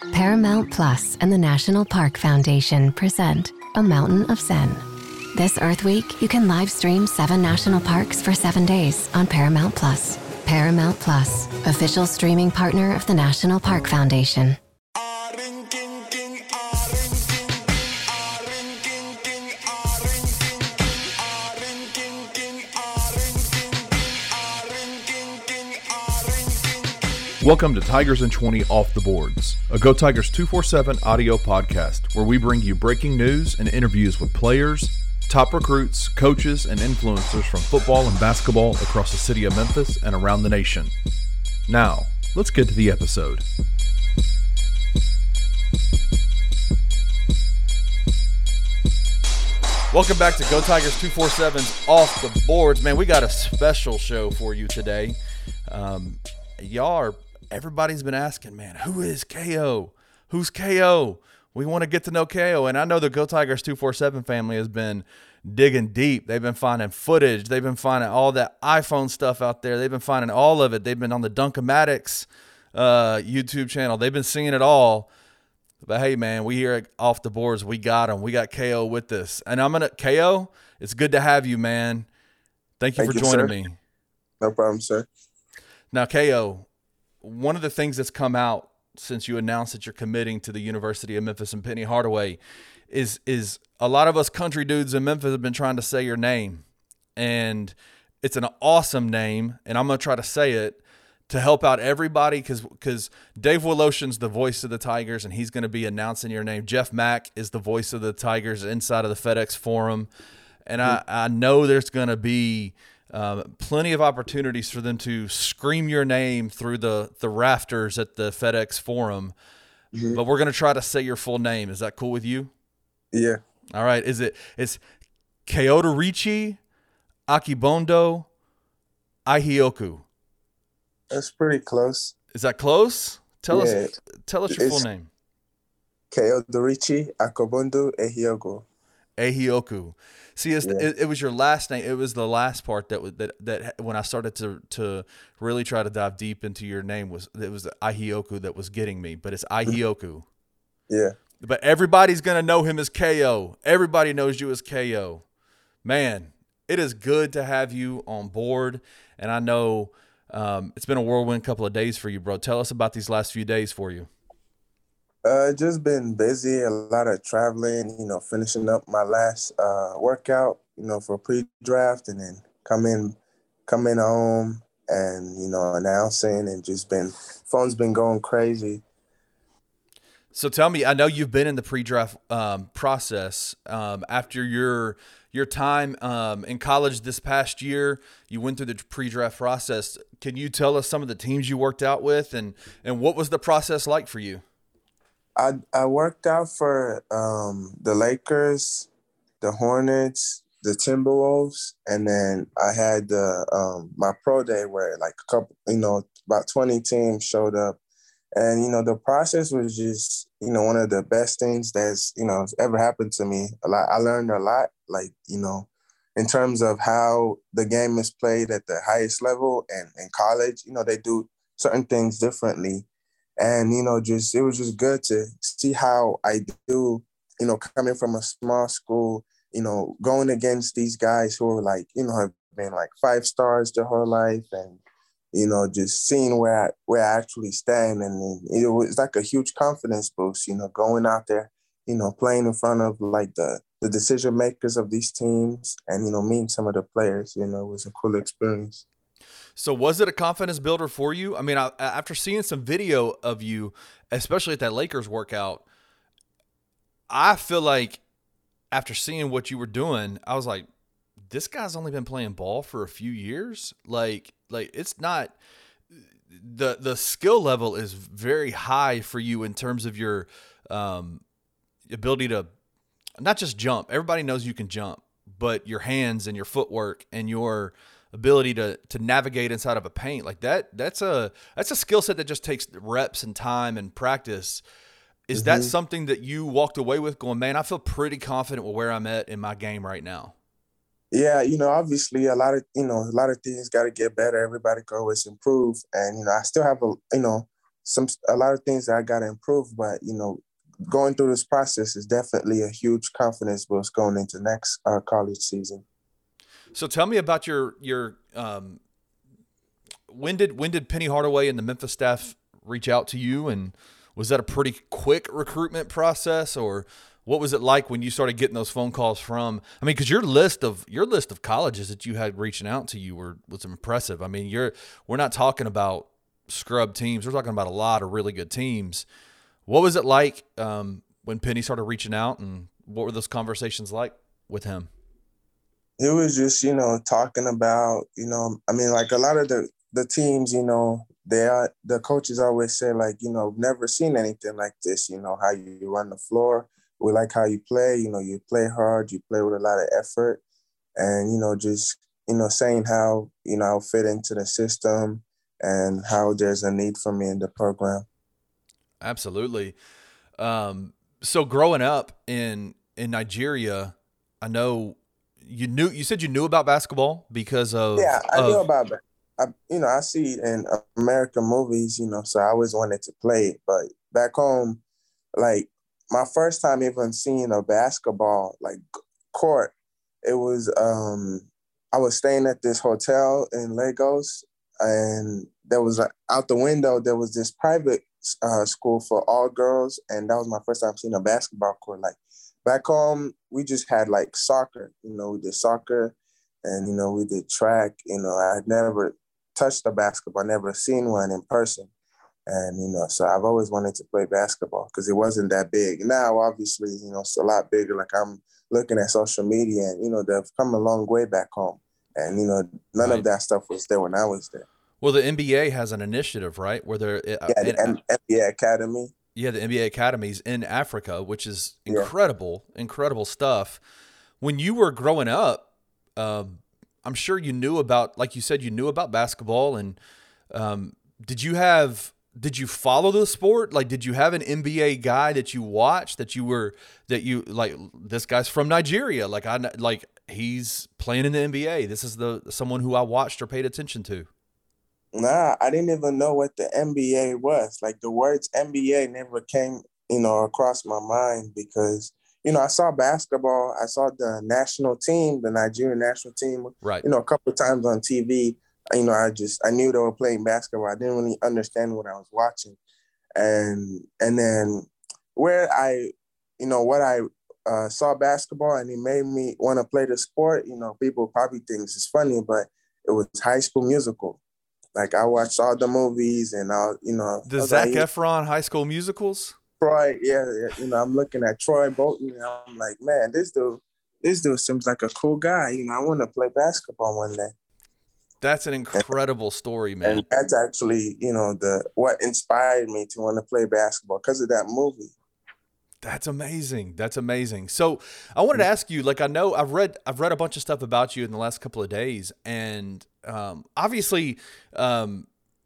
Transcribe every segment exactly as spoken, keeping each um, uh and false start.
Paramount Plus and the National Park Foundation present A Mountain of Zen. This Earth Week, you can live stream seven national parks for seven days on Paramount Plus. Paramount Plus, official streaming partner of the National Park Foundation. Welcome to Tigers in twenty Off the Boards, a Go Tigers two forty-seven audio podcast where we bring you breaking news and interviews with players, top recruits, coaches, and influencers from football and basketball across the city of Memphis and around the nation. Now, let's get to the episode. Welcome back to Go Tigers two forty-seven's Off the Boards. Man, we got a special show for you today. Um, y'all are Everybody's been asking, man, who is K O? Who's K O? We want to get to know K O. And I know the Go Tigers two forty-seven family has been digging deep. They've been finding footage. They've been finding all that iPhone stuff out there. They've been finding all of it. They've been on the Dunkamatics uh, YouTube channel. They've been seeing it all. But, hey, man, we here at Off the Boards. We got him. We got K O with us. And I'm going to – K O, it's good to have you, man. Thank you Thank for you, joining sir. me. No problem, sir. Now, K O, one of the things that's come out since you announced that you're committing to the University of Memphis and Penny Hardaway is is a lot of us country dudes in Memphis have been trying to say your name. And it's an awesome name, and I'm going to try to say it to help out everybody because because Dave Woloshin's the voice of the Tigers, and he's going to be announcing your name. Jeff Mack is the voice of the Tigers inside of the FedEx Forum. And I, I know there's going to be – Um, plenty of opportunities for them to scream your name through the, the rafters at the FedEx Forum, mm-hmm. but we're going to try to say your full name. Is that cool with you? Yeah. All right. Is it, it's Keodorichi Akibondo Ihioku. That's pretty close. Is that close? Tell yeah. us, tell us your it's full name. Keodorichi Akibondo Ihioku. Ihioku. See, it's, yeah. it, it was your last name. It was the last part that was that that when I started to to really try to dive deep into your name was it was the Ihioku that was getting me, but it's Ihioku. Yeah. But everybody's gonna know him as K O. Everybody knows you as K O. Man, it is good to have you on board, and I know um, it's been a whirlwind couple of days for you, bro. Tell us about these last few days for you. Uh, just been busy, a lot of traveling, you know, finishing up my last uh, workout, you know, for pre-draft, and then coming, coming home and, you know, announcing, and just been, phone's been going crazy. So tell me, I know you've been in the pre-draft um, process um, after your your time um, in college this past year. You went through the pre-draft process. Can you tell us some of the teams you worked out with, and and what was the process like for you? I I worked out for um, the Lakers, the Hornets, the Timberwolves, and then I had the um, my pro day where like a couple, you know, about twenty teams showed up, and you know the process was just you know one of the best things that's you know ever happened to me. A lot, I learned a lot, like you know, in terms of how the game is played at the highest level and in college. You know, they do certain things differently. And, you know, just it was just good to see how I do, you know, coming from a small school, you know, going against these guys who are like, you know, have been like five stars their whole life, and, you know, just seeing where I, where I actually stand. And it was like a huge confidence boost, you know, going out there, you know, playing in front of like the, the decision makers of these teams and, you know, meeting some of the players, you know, it was a cool experience. So was it a confidence builder for you? I mean, I, after seeing some video of you, especially at that Lakers workout, I feel like after seeing what you were doing, I was like, this guy's only been playing ball for a few years. Like, like it's not the the skill level is very high for you in terms of your um, ability to not just jump. Everybody knows you can jump, but your hands and your footwork and your ability to to navigate inside of a paint like that that's a that's a skill set that just takes reps and time and practice. Is mm-hmm. that something that you walked away with going, man, I feel pretty confident with where I'm at in my game right now? Yeah, you know, obviously a lot of, you know, a lot of things got to get better. Everybody can always improve. And, you know, I still have, a, you know, some a lot of things that I got to improve, but you know, going through this process is definitely a huge confidence boost going into next uh, college season. So tell me about your your um, when did when did Penny Hardaway and the Memphis staff reach out to you, and was that a pretty quick recruitment process, or what was it like when you started getting those phone calls from? I mean, because your list of your list of colleges that you had reaching out to you were was impressive. I mean, you're we're not talking about scrub teams; we're talking about a lot of really good teams. What was it like um, when Penny started reaching out, and what were those conversations like with him? It was just, you know, talking about, you know, I mean, like a lot of the, the teams, you know, they are, the coaches always say, like, you know, never seen anything like this, you know, how you run the floor. We like how you play, you know, you play hard, you play with a lot of effort. And, you know, just, you know, saying how, you know, I'll fit into the system and how there's a need for me in the program. Absolutely. Um, so growing up in, in Nigeria, I know you knew, you said you knew about basketball because of, yeah, I of, knew about that. I, you know, I see it in American movies, you know, so I always wanted to play it. But back home, like my first time even seeing a basketball like court, it was, um, I was staying at this hotel in Lagos, and there was, a, out the window, there was this private uh, school for all girls. And that was my first time seeing a basketball court. Like back home, we just had like soccer, you know, we did soccer and, you know, we did track. You know, I had never touched a basketball, never seen one in person. And, you know, so I've always wanted to play basketball because it wasn't that big. Now, obviously, you know, it's a lot bigger. Like I'm looking at social media and, you know, they've come a long way back home. And, you know, none right. of that stuff was there when I was there. Well, the N B A has an initiative, right? Where they're yeah, the N B A Academy. Yeah, the N B A academies in Africa, which is incredible, yeah. incredible stuff. When you were growing up, um, I'm sure you knew about, like you said, you knew about basketball. And um, did you have, did you follow the sport? Like, did you have an N B A guy that you watched that you were, that you like, this guy's from Nigeria. Like I, like he's playing in the N B A. This is the, someone who I watched or paid attention to. Nah, I didn't even know what the N B A was. Like the words N B A never came, you know, across my mind because, you know, I saw basketball. I saw the national team, the Nigerian national team, right. you know, a couple of times on T V. You know, I just, I knew they were playing basketball. I didn't really understand what I was watching. And, and then where I, you know, what I uh, saw basketball and it made me want to play the sport, you know, people probably think it's funny, but it was High School Musical. Like I watched all the movies and I, you know, the Zac like, Efron High School Musicals. Troy, yeah, yeah, you know, I'm looking at Troy Bolton and I'm like, man, this dude, this dude seems like a cool guy. You know, I want to play basketball one day. That's an incredible and, story, man. And that's actually, you know, the what inspired me to want to play basketball because of that movie. That's amazing. That's amazing. So I wanted to ask you, like, I know I've read, I've read a bunch of stuff about you in the last couple of days. And um, obviously um,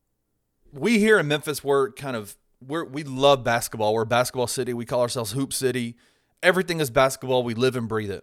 we here in Memphis, we're kind of, we're, we love basketball. We're a basketball city. We call ourselves Hoop City. Everything is basketball. We live and breathe it.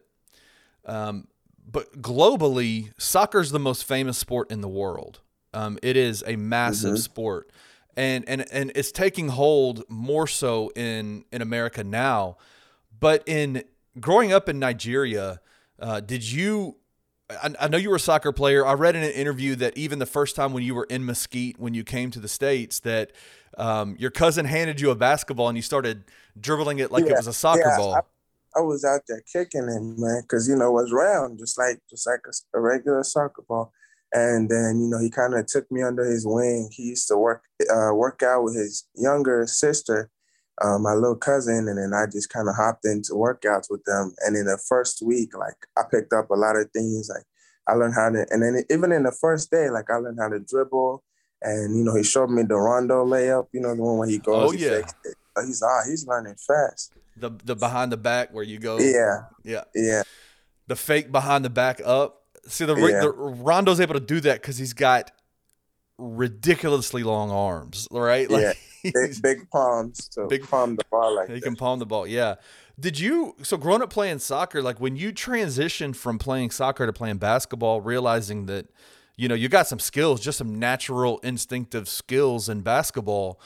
Um, but globally, soccer is the most famous sport in the world. Um, it is a massive mm-hmm. sport. And, and and it's taking hold more so in, in America now. But in growing up in Nigeria, uh, did you I, – I know you were a soccer player. I read in an interview that even the first time when you were in Mesquite, when you came to the States, that um, your cousin handed you a basketball and you started dribbling it like yeah, it was a soccer yeah, ball. I, I was out there kicking it, man, because, you know, it was round, just like, just like a, a regular soccer ball. And then, you know, he kind of took me under his wing. He used to work uh, work out with his younger sister, uh, my little cousin, and then I just kind of hopped into workouts with them. And in the first week, like, I picked up a lot of things. Like, I learned how to, and then even in the first day, like, I learned how to dribble. And, you know, he showed me the rondo layup, you know, the one where he goes. Oh, he yeah. It. He's, ah, he's learning fast. The the behind the back where you go. Yeah. Yeah. Yeah. The fake behind the back up. See, the, yeah. the Rondo's able to do that because he's got ridiculously long arms, right? Like yeah, big, big palms to big, palm the ball like He that. can palm the ball, yeah. Did you, so growing up playing soccer, like when you transitioned from playing soccer to playing basketball, realizing that, you know, you got some skills, just some natural instinctive skills in basketball,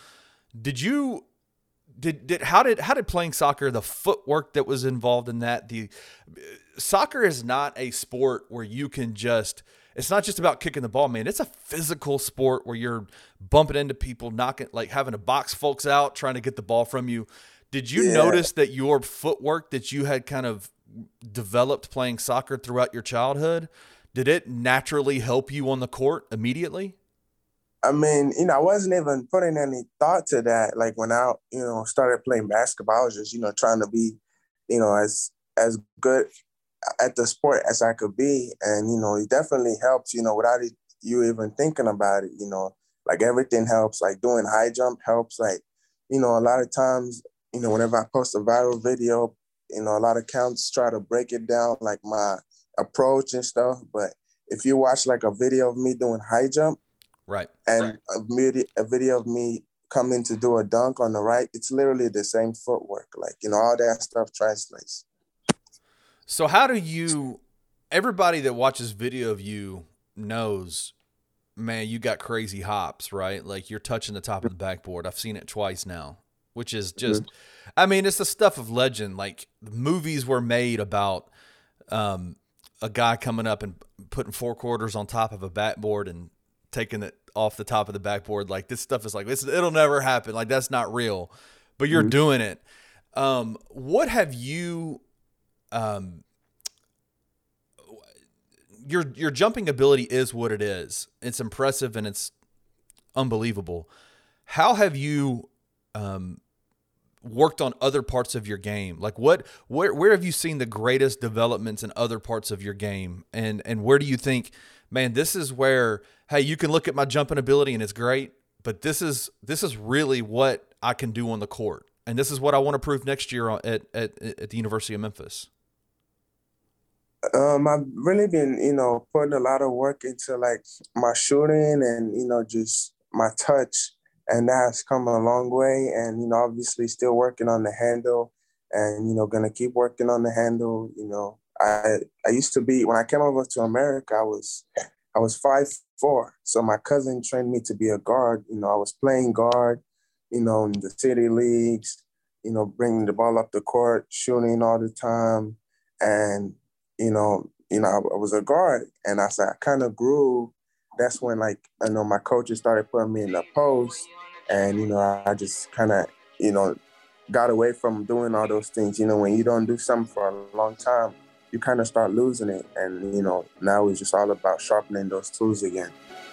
Did you did did how did how did playing soccer, the footwork that was involved in that, the soccer is not a sport where you can just it's not just about kicking the ball, man. It's a physical sport where you're bumping into people, knocking, like having to box folks out, trying to get the ball from you. Did you yeah. notice that your footwork that you had kind of developed playing soccer throughout your childhood, did it naturally help you on the court immediately? I mean, you know, I wasn't even putting any thought to that. Like when I, you know, started playing basketball, I was just, you know, trying to be, you know, as as good at the sport as I could be. And, you know, it definitely helps, you know, without it, you even thinking about it, you know, like everything helps, like doing high jump helps. Like, you know, a lot of times, you know, whenever I post a viral video, you know, a lot of accounts try to break it down, like my approach and stuff. But if you watch like a video of me doing high jump, right, and a, video, a video of me coming to do a dunk on the right, it's literally the same footwork. Like, you know, all that stuff translates. So how do you, everybody that watches video of you knows, man, you got crazy hops, right? Like you're touching the top of the backboard. I've seen it twice now, which is just, mm-hmm. I mean, it's the stuff of legend. Like the movies were made about um, a guy coming up and putting four quarters on top of a backboard and taking it off the top of the backboard. Like this stuff is like, this, it'll never happen. Like that's not real, but you're mm-hmm. doing it. Um, what have you, um, your, your jumping ability is what it is. It's impressive and it's unbelievable. How have you, um, worked on other parts of your game? Like what, where, where have you seen the greatest developments in other parts of your game? And, and where do you think, man, this is where, hey, you can look at my jumping ability and it's great, but this is, this is really what I can do on the court. And this is what I want to prove next year at, at, at the University of Memphis. Um, I've really been, you know, putting a lot of work into like my shooting and, you know, just my touch. And that's come a long way. And, you know, obviously still working on the handle and, you know, going to keep working on the handle. You know, I I used to be, when I came over to America, I was I was five foot four. So my cousin trained me to be a guard. You know, I was playing guard, you know, in the city leagues, you know, bringing the ball up the court, shooting all the time. And, you know, you know, I, I was a guard. And as I kind of grew, that's when, like, I know my coaches started putting me in the post. And, you know, I just kind of, you know, got away from doing all those things. You know, when you don't do something for a long time, you kind of start losing it. And, you know, now it's just all about sharpening those tools again.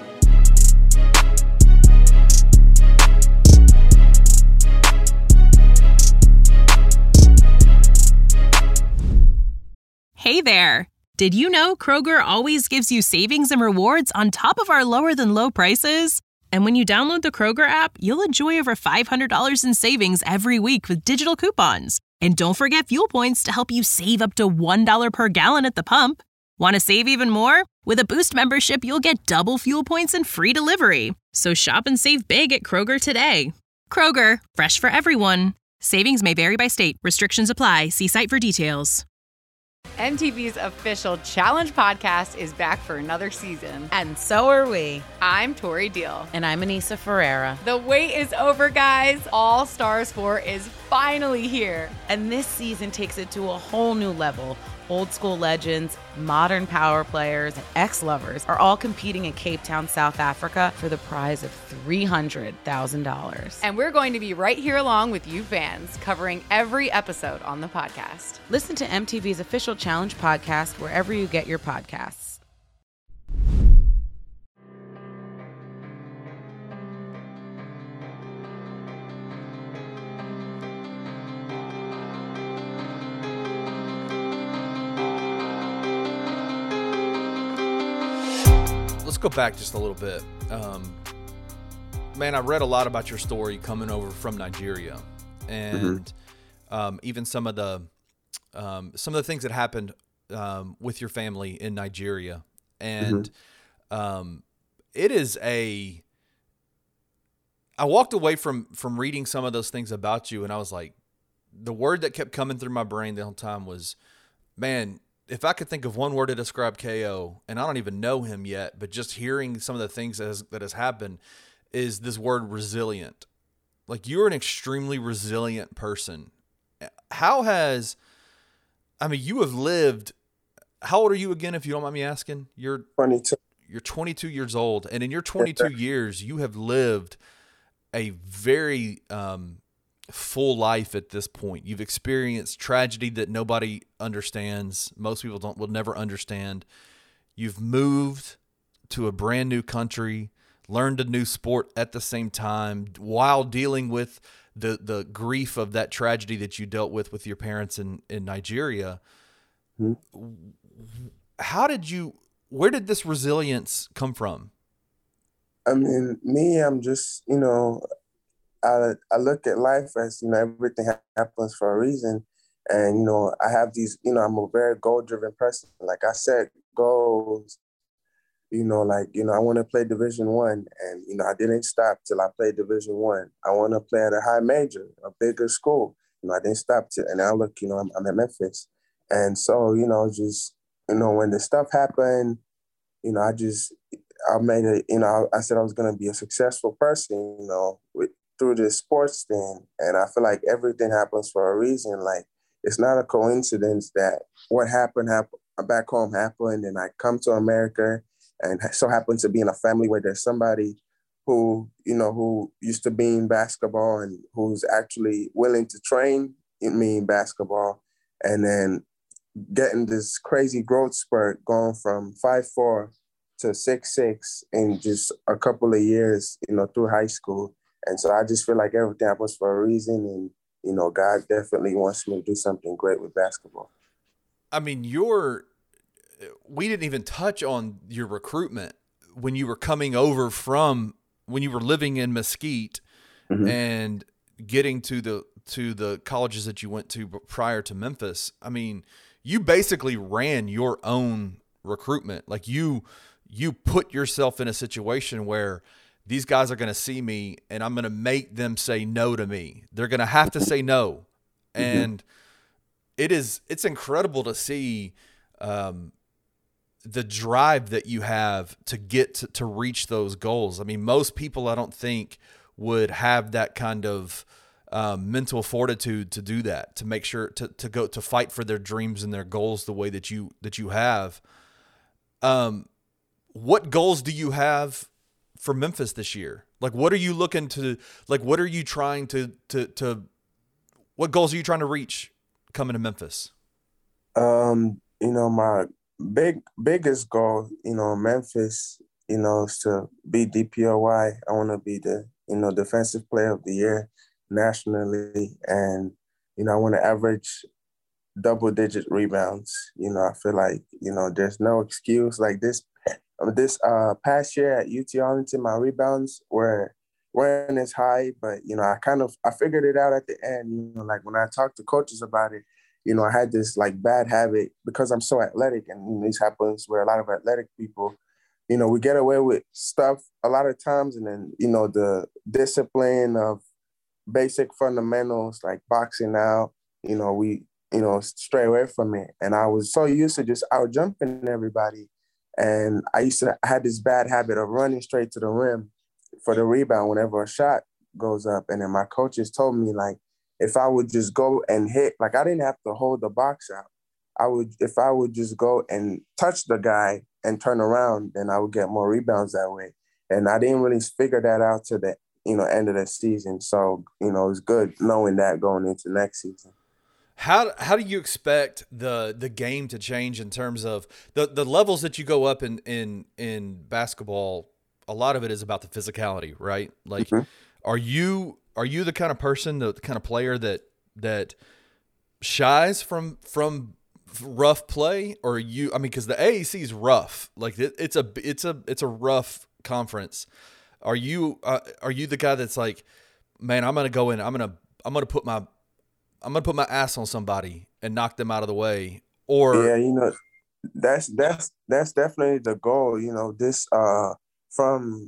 Hey there. Did you know Kroger always gives you savings and rewards on top of our lower than low prices? And when you download the Kroger app, you'll enjoy over five hundred dollars in savings every week with digital coupons. And don't forget fuel points to help you save up to one dollar per gallon at the pump. Want to save even more? With a Boost membership, you'll get double fuel points and free delivery. So shop and save big at Kroger today. Kroger, fresh for everyone. Savings may vary by state. Restrictions apply. See site for details. M T V's official Challenge podcast is back for another season. And so are we. I'm Tori Deal. And I'm Anissa Ferreira. The wait is over, guys. All Stars four is finally here. And this season takes it to a whole new level. Old school legends, modern power players, and ex-lovers are all competing in Cape Town, South Africa for the prize of three hundred thousand dollars. And we're going to be right here along with you fans, covering every episode on the podcast. Listen to M T V's official Challenge podcast wherever you get your podcasts. Let's go back just a little bit. Um, man, I read a lot about your story coming over from Nigeria, and mm-hmm. um, even some of the um, some of the things that happened um, with your family in Nigeria. And mm-hmm. um, it is a. I walked away from from reading some of those things about you, and I was like, the word that kept coming through my brain the whole time was, man. If I could think of one word to describe K O, and I don't even know him yet, but just hearing some of the things that has, that has happened is this word resilient. like you're an extremely resilient person. How has, I mean, you have lived, how old are you again, if you don't mind me asking? You're twenty-two. You're twenty-two years old, and in your twenty-two years, you have lived a very um, full life at this point. You've experienced tragedy that nobody understands. Most people don't will never understand. You've moved to a brand new country, learned a new sport at the same time while dealing with the the grief of that tragedy that you dealt with with your parents in, in Nigeria. Mm-hmm. How did you, where did this resilience come from? I mean, me, I'm just, you know, I I look at life as, you know, everything happens for a reason. And, you know, I have these, you know, I'm a very goal-driven person. Like I set goals, you know, like, you know, I want to play Division One, and, you know, I didn't stop till I played Division One. I. I want to play at a high major, a bigger school. You know, I didn't stop till, and now look, you know, I'm, I'm at Memphis. And so, you know, just, you know, when the stuff happened, you know, I just, I made it, you know, I said I was going to be a successful person, you know, with, through this sports thing. And I feel like everything happens for a reason. Like, it's not a coincidence that what happened, happened back home happened, and I come to America and so happen to be in a family where there's somebody who, you know, who used to be in basketball and who's actually willing to train me in basketball. And then getting this crazy growth spurt going from five four to six six in just a couple of years, you know, through high school. And so I just feel like everything happens for a reason. And, you know, God definitely wants me to do something great with basketball. I mean, you're, we didn't even touch on your recruitment when you were coming over from, when you were living in Mesquite mm-hmm. and getting to the, to the colleges that you went to prior to Memphis. I mean, you basically ran your own recruitment. Like you, you put yourself in a situation where these guys are going to see me and I'm going to make them say no to me. They're going to have to say no. And mm-hmm. it is, it's incredible to see um, the drive that you have to get to, to reach those goals. I mean, most people, I don't think, would have that kind of um, mental fortitude to do that, to make sure to, to go, to fight for their dreams and their goals the way that you, that you have. Um, what goals do you have for Memphis this year? Like, what are you looking to, like, what are you trying to, to, to, what goals are you trying to reach coming to Memphis? Um, you know, my big, biggest goal, you know, Memphis, you know, is to be D P O Y. I want to be the, you know, defensive player of the year nationally. And, you know, I want to average double digit rebounds. You know, I feel like, you know, there's no excuse like this. This uh, past year at U T Arlington, my rebounds were weren't as high, but, you know, I kind of, I figured it out at the end. You know, like when I talked to coaches about it, you know, I had this like bad habit because I'm so athletic, and you know, this happens where a lot of athletic people, you know, we get away with stuff a lot of times, and then, you know, the discipline of basic fundamentals like boxing out, you know, we, you know, stray away from it. And I was so used to just out jumping everybody. And I used to, I had this bad habit of running straight to the rim for the rebound whenever a shot goes up. And then my coaches told me, like, if I would just go and hit, like I didn't have to hold the box out. I would, if I would just go and touch the guy and turn around, then I would get more rebounds that way. And I didn't really figure that out to the, you know, end of the season. So, you know, it's good knowing that going into next season. How how do you expect the the game to change in terms of the, the levels that you go up in, in in basketball? A lot of it is about the physicality, right? Like, mm-hmm. are you are you the kind of person, the kind of player that that shies from from rough play, or are you? I mean, because the A A C is rough. Like it, it's a it's a it's a rough conference. Are you uh, are you the guy that's like, man, I'm gonna go in, I'm gonna I'm gonna put my I'm gonna put my ass on somebody and knock them out of the way? Or yeah, you know, that's that's that's definitely the goal. You know, this uh from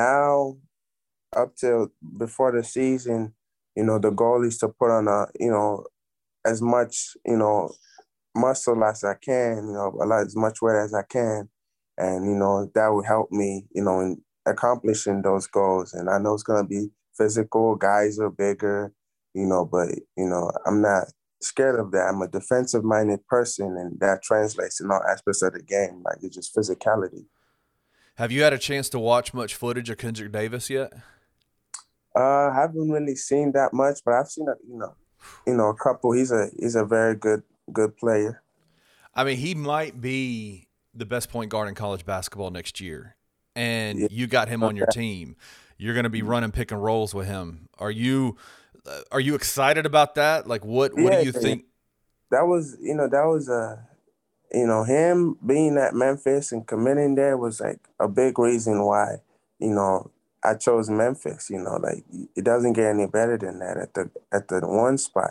now up till before the season, you know, the goal is to put on a, you know, as much, you know, muscle as I can, you know, a lot as much weight as I can, and you know that would help me, you know, in accomplishing those goals. And I know it's gonna be physical. Guys are bigger, you know, but, you know, I'm not scared of that. I'm a defensive-minded person, and that translates in all aspects of the game. Like, it's just physicality. Have you had a chance to watch much footage of Kendrick Davis yet? Uh, I haven't really seen that much, but I've seen a, you know, you know, a couple. He's a he's a very good good player. I mean, he might be the best point guard in college basketball next year, and yeah. you got him on your team. You're going to be running pick and rolls with him. Are you uh, are you excited about that? Like, what what yeah, do you think? That was you know that was a you know him being at Memphis and committing there was like a big reason why you know. I chose Memphis, you know, like it doesn't get any better than that at the at the one spot.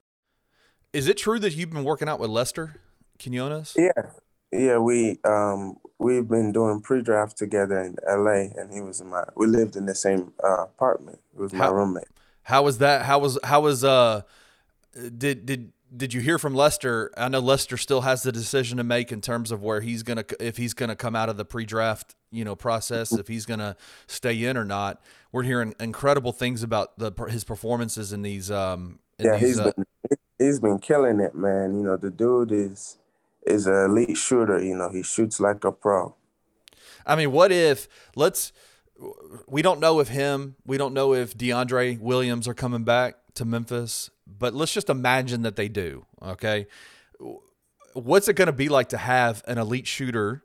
Is it true that you've been working out with Lester Quinones? Yeah, yeah, we um we've been doing pre-draft together in L A, and he was in my. We lived in the same uh, apartment. He was my how, roommate. How was that? How was how was uh did did did you hear from Lester? I know Lester still has the decision to make in terms of where he's gonna if he's gonna come out of the pre-draft you know process, if he's gonna stay in or not. We're hearing incredible things about the his performances in these. Um, in yeah, these, he's uh, been he's been killing it, man. You know, the dude is is an elite shooter. You know, he shoots like a pro. I mean, what if let's we don't know if him, we don't know if DeAndre Williams are coming back to Memphis, but let's just imagine that they do. Okay, what's it going to be like to have an elite shooter?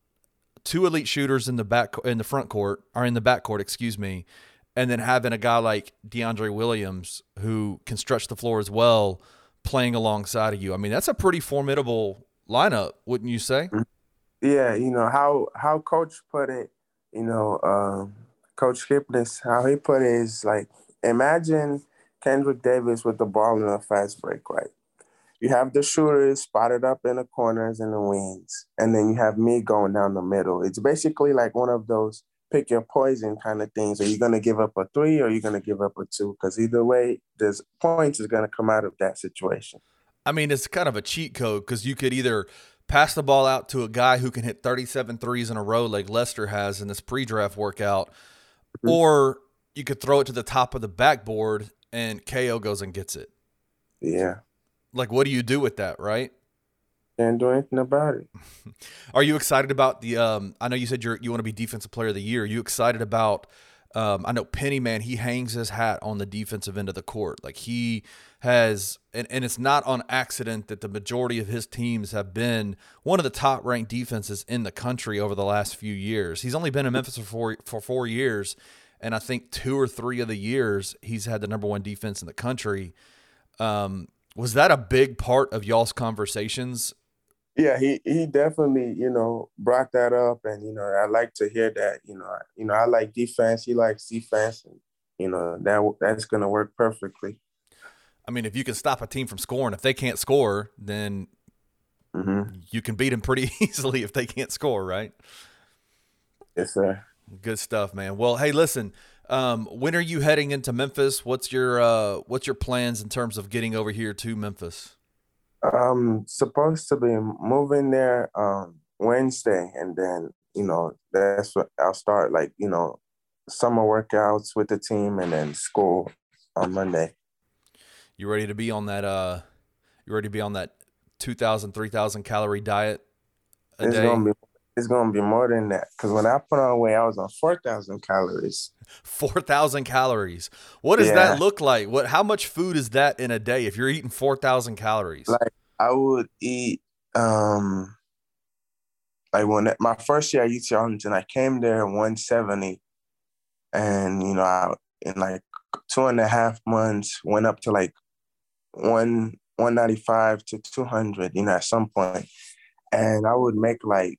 Two elite shooters in the back in the front court or in the back court, excuse me, and then having a guy like DeAndre Williams who can stretch the floor as well, playing alongside of you. I mean, that's a pretty formidable lineup, wouldn't you say? Yeah, you know how how Coach put it. You know, um, Coach Kipnis, how he put it is like, imagine Kendrick Davis with the ball in a fast break, right? You have the shooters spotted up in the corners and the wings, and then you have me going down the middle. It's basically like one of those pick your poison kind of things. Are you going to give up a three or are you going to give up a two? Because either way, there's points is going to come out of that situation. I mean, it's kind of a cheat code because you could either pass the ball out to a guy who can hit thirty-seven threes in a row like Lester has in this pre-draft workout, mm-hmm. or you could throw it to the top of the backboard and K O goes and gets it. Yeah. Like, what do you do with that, right? Can't do anything about it. Are you excited about the um, – I know you said you're, you want to be Defensive Player of the Year. Are you excited about um, – I know Penny, man, he hangs his hat on the defensive end of the court. Like, he has and, – and it's not on accident that the majority of his teams have been one of the top-ranked defenses in the country over the last few years. He's only been in Memphis for four, for four years, and I think two or three of the years he's had the number one defense in the country. Um Was that a big part of y'all's conversations? Yeah, he he definitely, you know, brought that up, and you know, I like to hear that. You know, I, you know, I like defense. He likes defense, and you know that that's gonna work perfectly. I mean, if you can stop a team from scoring, if they can't score, then mm-hmm. you can beat them pretty easily if they can't score, right? Yes, sir. Good stuff, man. Well, hey, listen. Um, when are you heading into Memphis? What's your uh, what's your plans in terms of getting over here to Memphis? I'm supposed to be moving there um, Wednesday, and then you know that's what I'll start like you know summer workouts with the team, and then school on Monday. You ready to be on that? Uh, you ready to be on that two thousand, three thousand calorie diet a it's day? Gonna be, it's gonna be more than that because when I put on weight, I was on four thousand calories. Four thousand calories. What does yeah. that look like? What? How much food is that in a day? If you're eating four thousand calories, like I would eat, um, like when my first year at U T Arlington, I came there at one seventy, and you know, I, in like two and a half months, went up to like one one ninety five to two hundred. You know, at some point, and I would make like.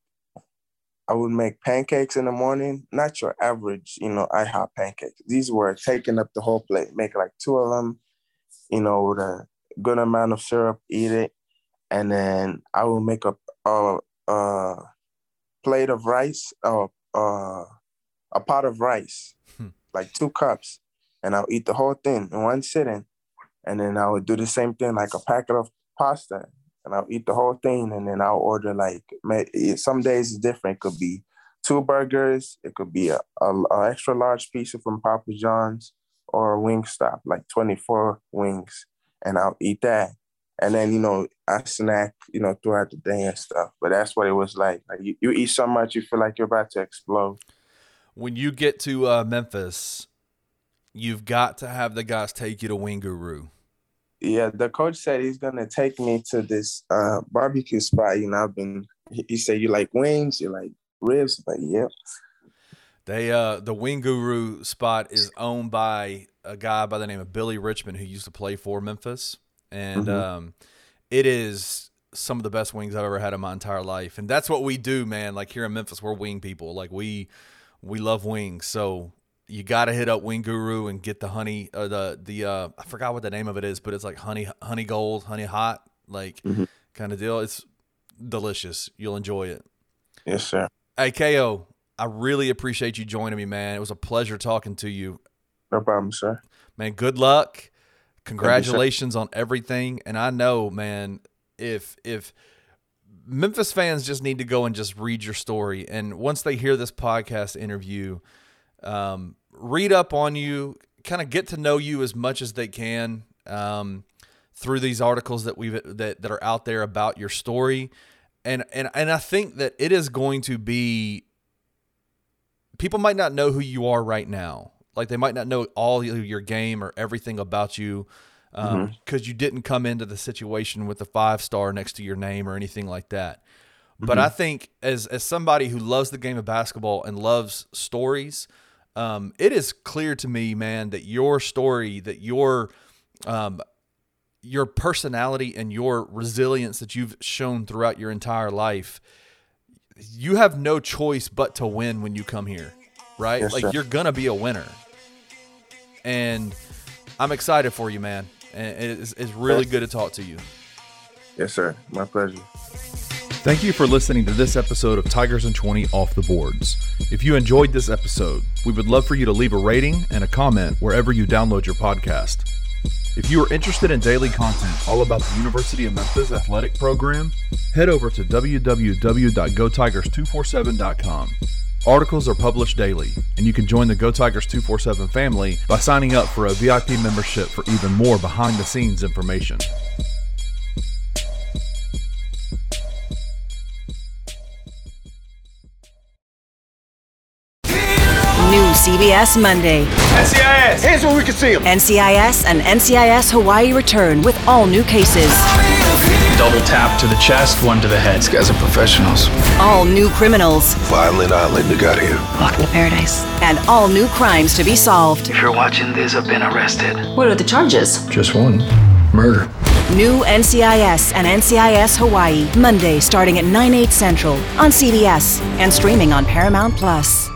I would make pancakes in the morning, not your average, you know, IHOP pancakes. These were taking up the whole plate. Make like two of them, you know, with a good amount of syrup, eat it. And then I will make a, a, a plate of rice, or uh, a pot of rice, hmm. like two cups. And I'll eat the whole thing in one sitting. And then I would do the same thing, like a packet of pasta. And I'll eat the whole thing, and then I'll order like some days it's different. It could be two burgers, it could be a, a, a extra large pizza from Papa John's, or Wingstop, like twenty-four wings, and I'll eat that. And then, you know, I snack, you know, throughout the day and stuff. But that's what it was like. Like you, you eat so much, you feel like you're about to explode. When you get to uh, Memphis, you've got to have the guys take you to Wing Guru. Yeah, the coach said he's going to take me to this uh, barbecue spot. You know, I've been, he said, you like wings, you like ribs? But yep. They, uh, the Wing Guru spot is owned by a guy by the name of Billy Richmond, who used to play for Memphis. And mm-hmm. um, it is some of the best wings I've ever had in my entire life. And that's what we do, man. Like here in Memphis, we're wing people. Like we, we love wings. So you got to hit up Wing Guru and get the honey or the, the, uh, I forgot what the name of it is, but it's like honey, honey gold, honey hot, like mm-hmm. kind of deal. It's delicious. You'll enjoy it. Yes, sir. Hey, K O, I really appreciate you joining me, man. It was a pleasure talking to you. No problem, sir. Man, good luck. Congratulations on everything. And I know, man, if if Memphis fans just need to go and just read your story, and once they hear this podcast interview, um, read up on you, kind of get to know you as much as they can um, through these articles that we've that, that are out there about your story. And and and I think that it is going to be, people might not know who you are right now. Like they might not know all your game or everything about you because um, mm-hmm. you didn't come into the situation with a five star next to your name or anything like that. Mm-hmm. But I think as as somebody who loves the game of basketball and loves stories, um, it is clear to me, man, that your story, that your um, your personality and your resilience that you've shown throughout your entire life, you have no choice but to win when you come here. Right? Yes, like sir. You're going to be a winner. And I'm excited for you, man. And it's, it's really good to talk to you. Yes, sir. My pleasure. Thank you for listening to this episode of Tigers and twenty Off the Boards. If you enjoyed this episode, we would love for you to leave a rating and a comment wherever you download your podcast. If you are interested in daily content all about the University of Memphis athletic program, head over to w w w dot go tigers two four seven dot com. Articles are published daily, and you can join the Go Tigers two forty-seven family by signing up for a V I P membership for even more behind-the-scenes information. New C B S Monday. N C I S, here's where we can see them. N C I S and N C I S Hawaii return with all new cases. Double tap to the chest, one to the head. These guys are professionals. All new criminals. Violent island they got here. Welcome to paradise. And all new crimes to be solved. If you're watching this, I've been arrested. What are the charges? Just one. Murder. New N C I S and N C I S Hawaii. Monday starting at nine, eight central on C B S and streaming on Paramount Plus.